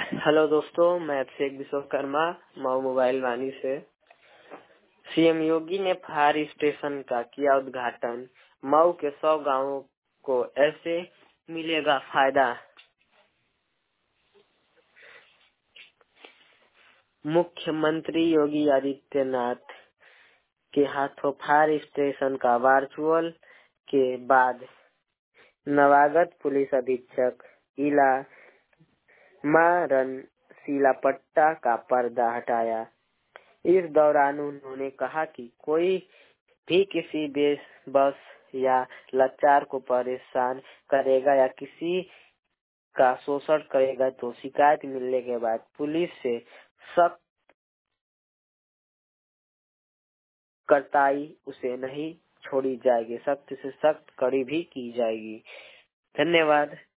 Hello दोस्तों, मैं Abhishek Vishwakarma Mau mobile Vaani से। सीएम योगी ने फायर स्टेशन का किया उद्घाटन। मऊ के 100 गांवों को ऐसे मिलेगा फायदा। मुख्यमंत्री योगी आदित्यनाथ के हाथों फायर स्टेशन का वर्चुअल के बाद नवागत पुलिस अधीक्षक इला मारन सिलापट्टा का पर्दा हटाया। इस दौरान उन्होंने कहा कि कोई भी किसी बेबस या लाचार को परेशान करेगा या किसी का शोषण करेगा तो शिकायत मिलने के बाद पुलिस से सख्त कार्रवाई उसे नहीं छोड़ी जाएगी, सख्त से सख्त कड़ी भी की जाएगी। धन्यवाद।